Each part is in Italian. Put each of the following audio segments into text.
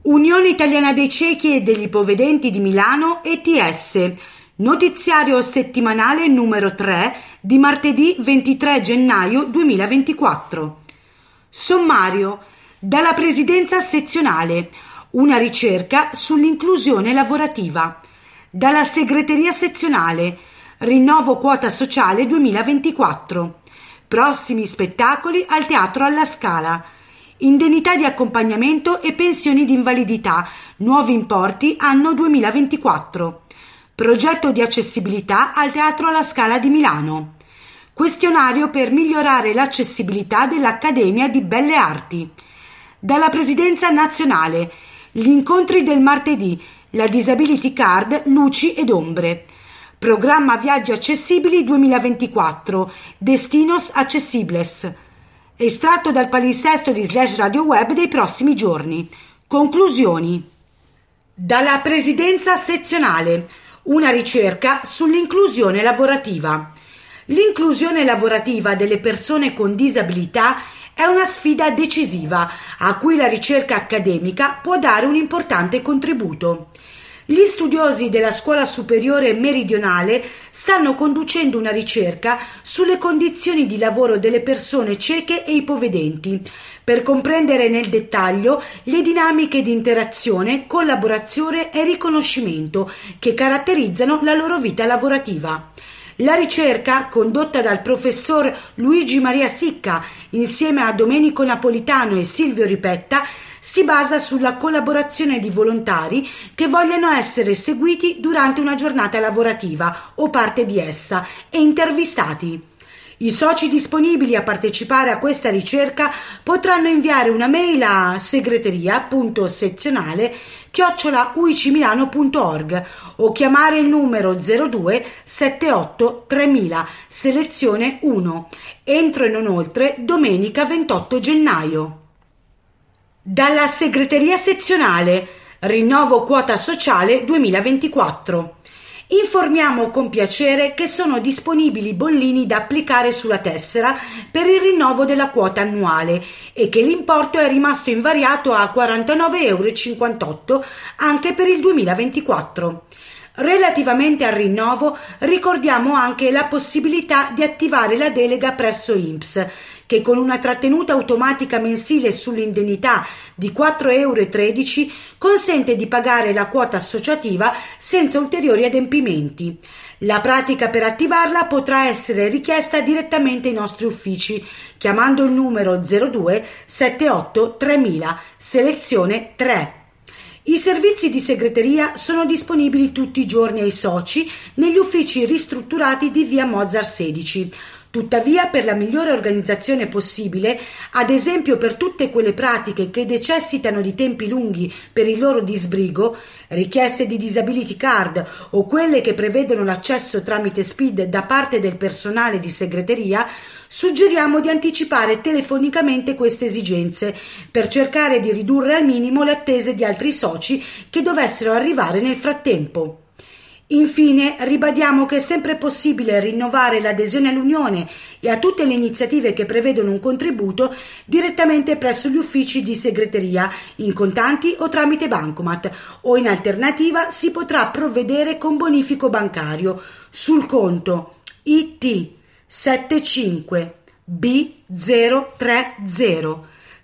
Unione Italiana dei Ciechi e degli Ipovedenti di Milano ETS, notiziario settimanale numero 3 di martedì 23 gennaio 2024. Sommario dalla Presidenza Sezionale, una ricerca sull'inclusione lavorativa. Dalla Segreteria Sezionale, rinnovo quota sociale 2024. Prossimi spettacoli al Teatro alla Scala. Indennità di accompagnamento e pensioni di invalidità, nuovi importi anno 2024. Progetto di accessibilità al Teatro alla Scala di Milano. Questionario per migliorare l'accessibilità dell'Accademia di Belle Arti. Dalla Presidenza Nazionale, gli incontri del martedì, la Disability Card, luci ed ombre. Programma Viaggi Accessibili 2024, Destinos Accessibles. Estratto dal palinsesto di /radio web dei prossimi giorni. Conclusioni. Dalla Presidenza Sezionale, una ricerca sull'inclusione lavorativa. L'inclusione lavorativa delle persone con disabilità è una sfida decisiva a cui la ricerca accademica può dare un importante contributo. Gli studiosi della Scuola Superiore Meridionale stanno conducendo una ricerca sulle condizioni di lavoro delle persone cieche e ipovedenti, per comprendere nel dettaglio le dinamiche di interazione, collaborazione e riconoscimento che caratterizzano la loro vita lavorativa. La ricerca, condotta dal professor Luigi Maria Sicca insieme a Domenico Napolitano e Silvio Ripetta, si basa sulla collaborazione di volontari che vogliano essere seguiti durante una giornata lavorativa o parte di essa e intervistati. I soci disponibili a partecipare a questa ricerca potranno inviare una mail a segreteria.sezionale@uicimilano.org o chiamare il numero 02 78 3000 selezione 1 entro e non oltre domenica 28 gennaio. Dalla Segreteria Sezionale, rinnovo quota sociale 2024. Informiamo con piacere che sono disponibili bollini da applicare sulla tessera per il rinnovo della quota annuale e che l'importo è rimasto invariato a 49,58 € anche per il 2024. Relativamente al rinnovo, ricordiamo anche la possibilità di attivare la delega presso INPS, che con una trattenuta automatica mensile sull'indennità di 4,13 € consente di pagare la quota associativa senza ulteriori adempimenti. La pratica per attivarla potrà essere richiesta direttamente ai nostri uffici, chiamando il numero 02 78 3000 selezione 3. I servizi di segreteria sono disponibili tutti i giorni ai soci negli uffici ristrutturati di via Mozart 16. Tuttavia, per la migliore organizzazione possibile, ad esempio per tutte quelle pratiche che necessitano di tempi lunghi per il loro disbrigo, richieste di disability card o quelle che prevedono l'accesso tramite SPID da parte del personale di segreteria, suggeriamo di anticipare telefonicamente queste esigenze per cercare di ridurre al minimo le attese di altri soci che dovessero arrivare nel frattempo. Infine, ribadiamo che è sempre possibile rinnovare l'adesione all'Unione e a tutte le iniziative che prevedono un contributo direttamente presso gli uffici di segreteria, in contanti o tramite bancomat, o in alternativa si potrà provvedere con bonifico bancario sul conto IT 75 B030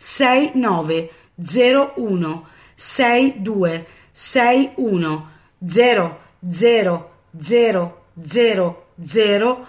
6901 62 61 0 0 0 0 0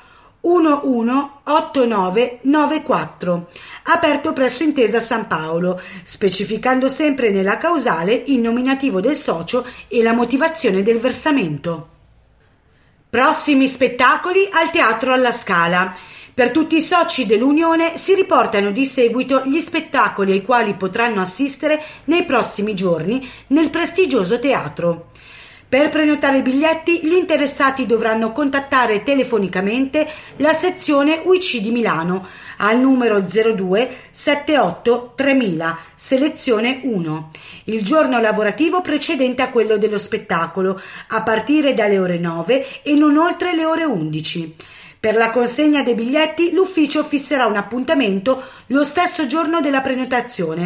118994, aperto presso Intesa San Paolo, specificando sempre nella causale il nominativo del socio e la motivazione del versamento. Prossimi spettacoli al Teatro alla Scala. Per tutti i soci dell'Unione si riportano di seguito gli spettacoli ai quali potranno assistere nei prossimi giorni nel prestigioso teatro. Per prenotare i biglietti, gli interessati dovranno contattare telefonicamente la sezione UIC di Milano al numero 02 78 3000 selezione 1 il giorno lavorativo precedente a quello dello spettacolo, a partire dalle ore 9 e non oltre le ore 11. Per la consegna dei biglietti l'ufficio fisserà un appuntamento lo stesso giorno della prenotazione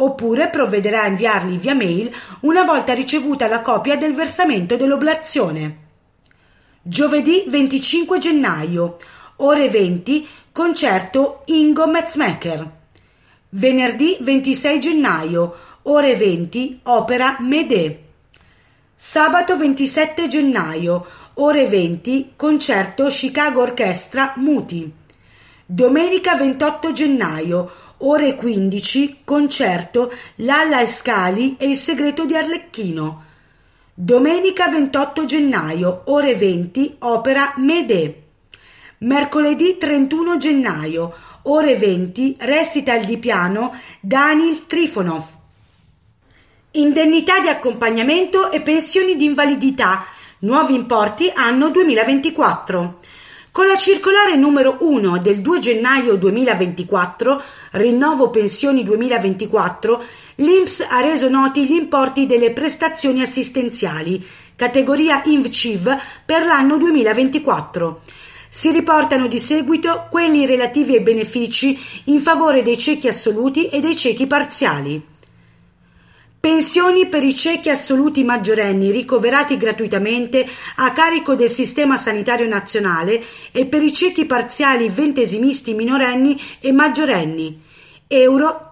oppure provvederà a inviarli via mail una volta ricevuta la copia del versamento dell'oblazione. Giovedì 25 gennaio, ore 20, concerto Ingo Metzmacher. Venerdì 26 gennaio, ore 20, opera Médée. Sabato 27 gennaio, ore 20, concerto Chicago Orchestra Muti. Domenica 28 gennaio, ore 15, concerto Lalla Scali e il segreto di Arlecchino. Domenica 28 gennaio, ore 20, opera Médée. Mercoledì 31 gennaio, ore 20, recital di piano Daniil Trifonov. Indennità di accompagnamento e pensioni di invalidità, nuovi importi anno 2024. Con la circolare numero 1 del 2 gennaio 2024, rinnovo pensioni 2024, l'INPS ha reso noti gli importi delle prestazioni assistenziali, categoria INVCIV per l'anno 2024. Si riportano di seguito quelli relativi ai benefici in favore dei ciechi assoluti e dei ciechi parziali. Pensioni per i ciechi assoluti maggiorenni ricoverati gratuitamente a carico del Sistema Sanitario Nazionale e per i ciechi parziali ventesimisti minorenni e maggiorenni, euro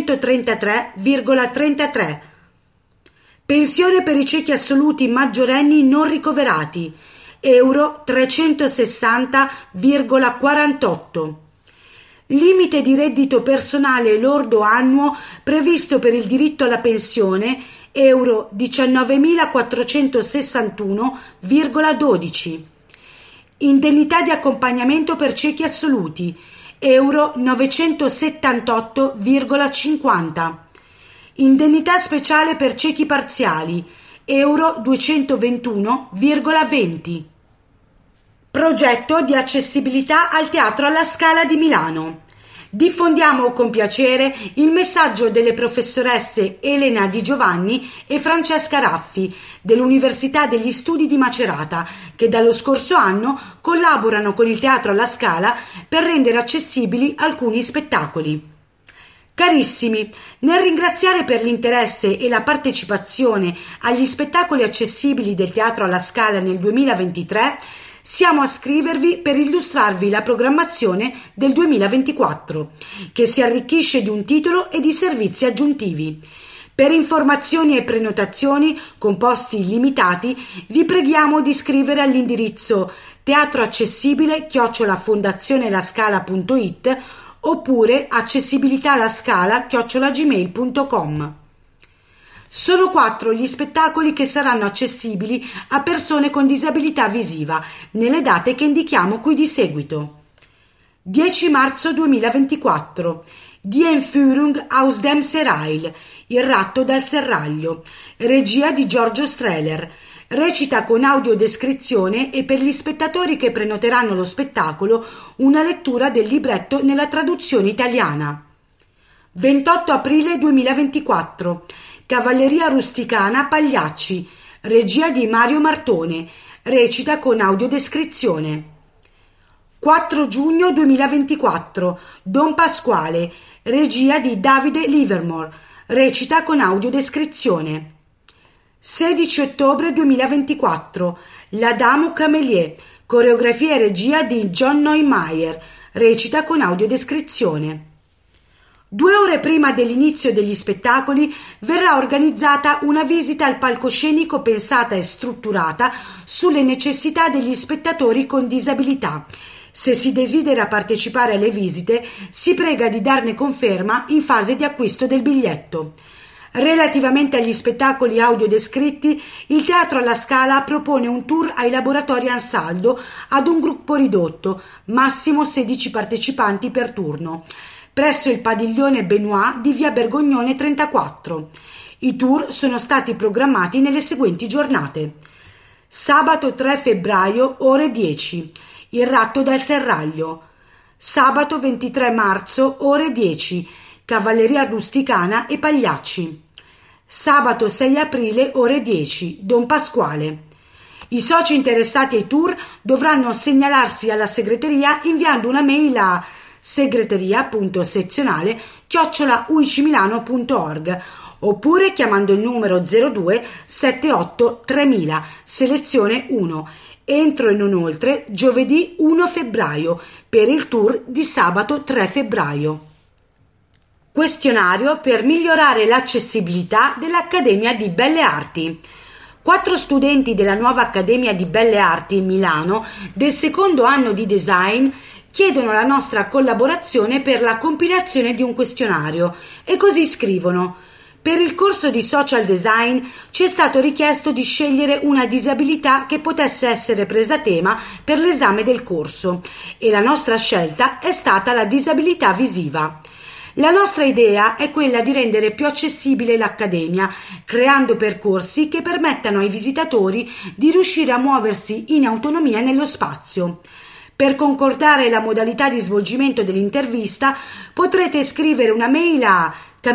333,33. Pensione per i ciechi assoluti maggiorenni non ricoverati, euro 360,48. Limite di reddito personale lordo annuo previsto per il diritto alla pensione, euro 19.461,12. Indennità di accompagnamento per ciechi assoluti, euro 978,50. Indennità speciale per ciechi parziali, euro 221,20. Progetto di accessibilità al Teatro alla Scala di Milano. Diffondiamo con piacere il messaggio delle professoresse Elena Di Giovanni e Francesca Raffi dell'Università degli Studi di Macerata, che dallo scorso anno collaborano con il Teatro alla Scala per rendere accessibili alcuni spettacoli. Carissimi, nel ringraziare per l'interesse e la partecipazione agli spettacoli accessibili del Teatro alla Scala nel 2023, siamo a scrivervi per illustrarvi la programmazione del 2024, che si arricchisce di un titolo e di servizi aggiuntivi. Per informazioni e prenotazioni con posti illimitati, vi preghiamo di scrivere all'indirizzo teatroaccessibile@fondazionelascala.it oppure accessibilitalascala@gmail.com. Sono 4 gli spettacoli che saranno accessibili a persone con disabilità visiva nelle date che indichiamo qui di seguito. 10 marzo 2024, Die Entführung aus dem Serail, Il ratto dal serraglio, regia di Giorgio Strehler, recita con audiodescrizione e per gli spettatori che prenoteranno lo spettacolo una lettura del libretto nella traduzione italiana. 28 aprile 2024, Cavalleria rusticana Pagliacci, regia di Mario Martone, recita con audiodescrizione. 4 giugno 2024, Don Pasquale, regia di Davide Livermore, recita con audiodescrizione. 16 ottobre 2024, La Dame au Camelier, coreografia e regia di John Neumeier, recita con audiodescrizione. 2 ore prima dell'inizio degli spettacoli verrà organizzata una visita al palcoscenico pensata e strutturata sulle necessità degli spettatori con disabilità. Se si desidera partecipare alle visite, si prega di darne conferma in fase di acquisto del biglietto. Relativamente agli spettacoli audiodescritti, il Teatro alla Scala propone un tour ai laboratori Ansaldo ad un gruppo ridotto, massimo 16 partecipanti per turno, presso il padiglione Benoît di via Bergognone 34. I tour sono stati programmati nelle seguenti giornate. Sabato 3 febbraio, ore 10, Il ratto dal serraglio. Sabato 23 marzo, ore 10, Cavalleria rusticana e Pagliacci. Sabato 6 aprile, ore 10, Don Pasquale. I soci interessati ai tour dovranno segnalarsi alla segreteria inviando una mail a segreteria.sezionale@uicimilano.org oppure chiamando il numero 02 78 3000 selezione 1 entro e non oltre giovedì 1 febbraio per il tour di sabato 3 febbraio. Questionario per migliorare l'accessibilità dell'Accademia di Belle Arti. 4 studenti della nuova Accademia di Belle Arti Milano del secondo anno di design chiedono la nostra collaborazione per la compilazione di un questionario e così scrivono: per il corso di social design ci è stato richiesto di scegliere una disabilità che potesse essere presa a tema per l'esame del corso e la nostra scelta è stata la disabilità visiva. La nostra idea è quella di rendere più accessibile l'Accademia, creando percorsi che permettano ai visitatori di riuscire a muoversi in autonomia nello spazio. Per concordare la modalità di svolgimento dell'intervista potrete scrivere una mail a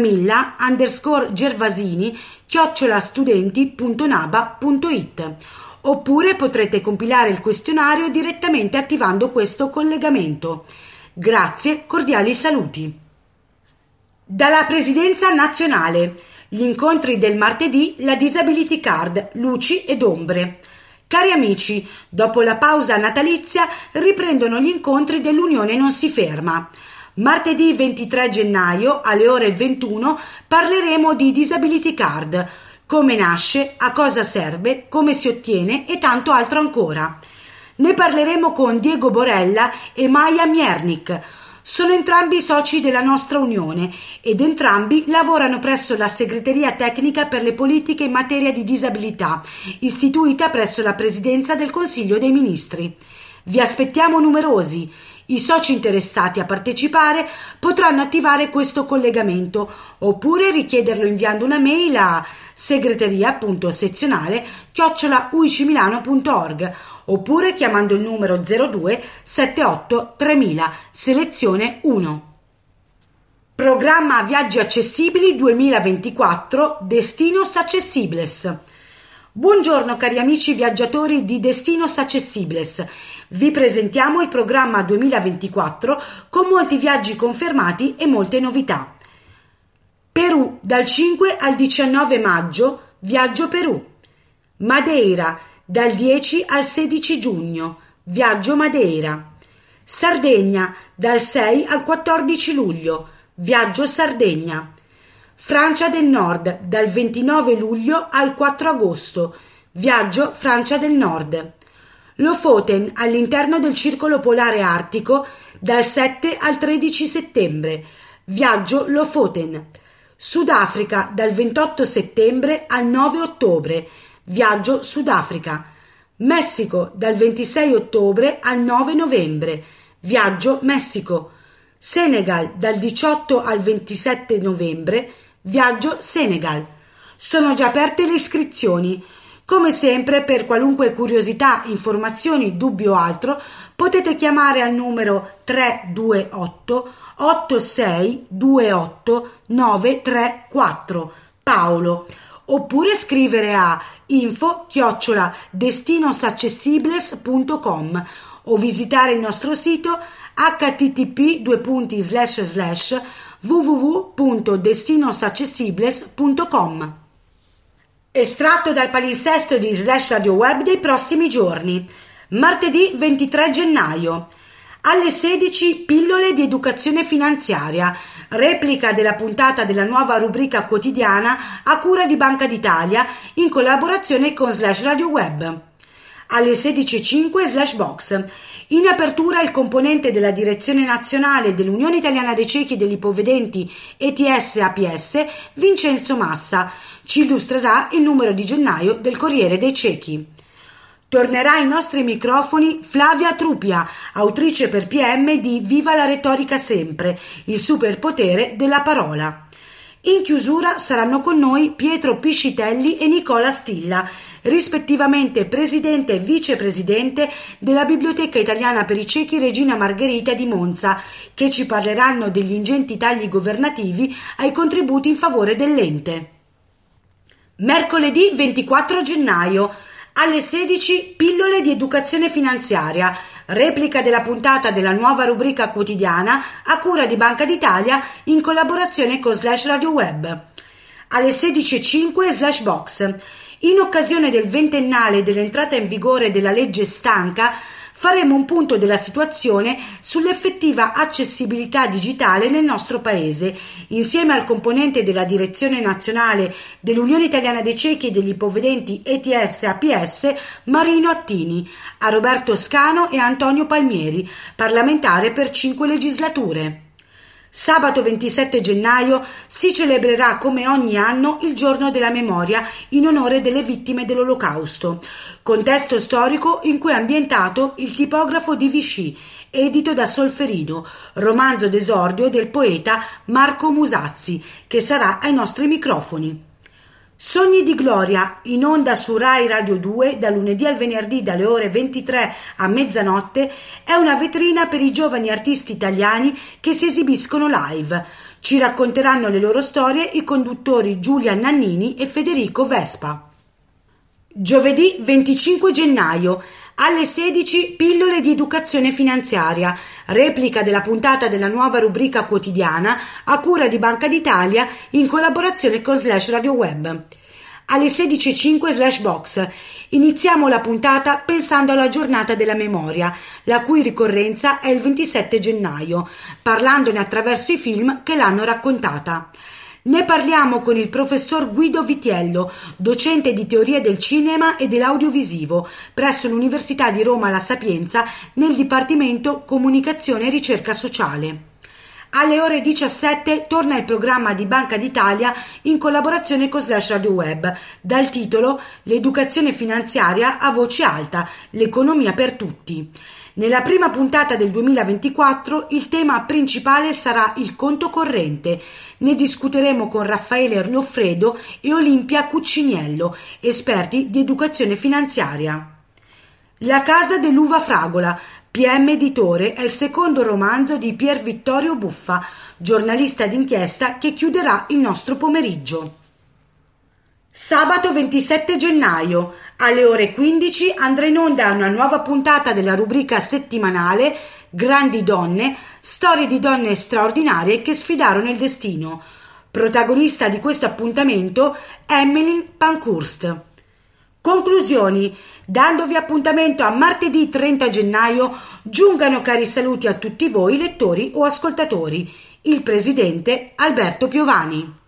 camilla_gervasini@studenti.naba.it oppure potrete compilare il questionario direttamente attivando questo collegamento. Grazie, cordiali saluti. Dalla Presidenza nazionale, gli incontri del martedì, la Disability Card, luci ed ombre. Cari amici, dopo la pausa natalizia riprendono gli incontri dell'Unione Non Si Ferma. Martedì 23 gennaio alle ore 21 parleremo di Disability Card, come nasce, a cosa serve, come si ottiene e tanto altro ancora. Ne parleremo con Diego Borella e Maja Miernik. Sono entrambi soci della nostra Unione ed entrambi lavorano presso la Segreteria Tecnica per le Politiche in materia di disabilità, istituita presso la Presidenza del Consiglio dei Ministri. Vi aspettiamo numerosi. I soci interessati a partecipare potranno attivare questo collegamento oppure richiederlo inviando una mail a segreteria.sezionale@uicimilano.org oppure chiamando il numero 02 78 3000 selezione 1. Programma Viaggi Accessibili 2024 Destinos Accessibles. Buongiorno cari amici viaggiatori di Destinos Accessibles. Vi presentiamo il programma 2024 con molti viaggi confermati e molte novità. Perù dal 5 al 19 maggio, viaggio Perù. Madeira dal 10 al 16 giugno, viaggio Madeira. Sardegna dal 6 al 14 luglio, viaggio Sardegna. Francia del Nord dal 29 luglio al 4 agosto, viaggio Francia del Nord. Lofoten all'interno del Circolo Polare Artico dal 7 al 13 settembre, viaggio Lofoten. Sudafrica dal 28 settembre al 9 ottobre, viaggio Sudafrica. Messico dal 26 ottobre al 9 novembre, viaggio Messico. Senegal dal 18 al 27 novembre, viaggio Senegal. Sono già aperte le iscrizioni. Come sempre, per qualunque curiosità, informazioni, dubbi o altro, potete chiamare al numero 328 8628 934 Paolo oppure scrivere a info@destinosaccessibles.com o visitare il nostro sito http://www.destinosaccessibles.com. Estratto dal palinsesto di Slash Radio Web dei prossimi giorni. Martedì 23 gennaio. Alle 16 pillole di educazione finanziaria, replica della puntata della nuova rubrica quotidiana a cura di Banca d'Italia in collaborazione con Slash Radio Web. Alle 16.05 Slash Box. In apertura il componente della Direzione Nazionale dell'Unione Italiana dei Ciechi e degli Ipovedenti ETS-APS, Vincenzo Massa, ci illustrerà il numero di gennaio del Corriere dei Ciechi. Tornerà ai nostri microfoni Flavia Trupia, autrice per PM di Viva la retorica sempre, il superpotere della parola. In chiusura saranno con noi Pietro Piscitelli e Nicola Stilla, rispettivamente presidente e vicepresidente della Biblioteca Italiana per i Ciechi Regina Margherita di Monza, che ci parleranno degli ingenti tagli governativi ai contributi in favore dell'ente. Mercoledì 24 gennaio. Alle 16 pillole di educazione finanziaria, replica della puntata della nuova rubrica quotidiana a cura di Banca d'Italia in collaborazione con /Radio Web. Alle 16:05 /Box. In occasione del ventennale dell'entrata in vigore della legge Stanca, faremo un punto della situazione sull'effettiva accessibilità digitale nel nostro Paese, insieme al componente della Direzione Nazionale dell'Unione Italiana dei Ciechi e degli Ipovedenti ETS-APS, Marino Attini, a Roberto Scano e Antonio Palmieri, parlamentare per 5 legislature. Sabato 27 gennaio si celebrerà come ogni anno il giorno della memoria in onore delle vittime dell'Olocausto, contesto storico in cui è ambientato il tipografo di Vichy, edito da Solferino, romanzo d'esordio del poeta Marco Musazzi, che sarà ai nostri microfoni. Sogni di Gloria, in onda su Rai Radio 2 da lunedì al venerdì dalle ore 23 a mezzanotte, è una vetrina per i giovani artisti italiani che si esibiscono live. Ci racconteranno le loro storie i conduttori Giulia Nannini e Federico Vespa. Giovedì 25 gennaio. Alle 16 pillole di educazione finanziaria, replica della puntata della nuova rubrica quotidiana a cura di Banca d'Italia in collaborazione con /Radio Web. Alle 16:05 /Box. Iniziamo la puntata pensando alla giornata della memoria, la cui ricorrenza è il 27 gennaio, parlandone attraverso i film che l'hanno raccontata. Ne parliamo con il professor Guido Vitiello, docente di teoria del cinema e dell'audiovisivo presso l'Università di Roma La Sapienza nel Dipartimento Comunicazione e Ricerca Sociale. Alle ore 17 torna il programma di Banca d'Italia in collaborazione con /Radio Web, dal titolo L'educazione finanziaria a voce alta, l'economia per tutti. Nella prima puntata del 2024 il tema principale sarà il conto corrente. Ne discuteremo con Raffaele Ernoffredo e Olimpia Cucciniello, esperti di educazione finanziaria. La casa dell'uva fragola, PM Editore, è il secondo romanzo di Pier Vittorio Buffa, giornalista d'inchiesta che chiuderà il nostro pomeriggio. Sabato 27 gennaio. Alle ore 15 andrà in onda una nuova puntata della rubrica settimanale Grandi donne, storie di donne straordinarie che sfidarono il destino. Protagonista di questo appuntamento Emmeline Pankhurst. Conclusioni. Dandovi appuntamento a martedì 30 gennaio, giungano cari saluti a tutti voi lettori o ascoltatori. Il presidente Alberto Piovani.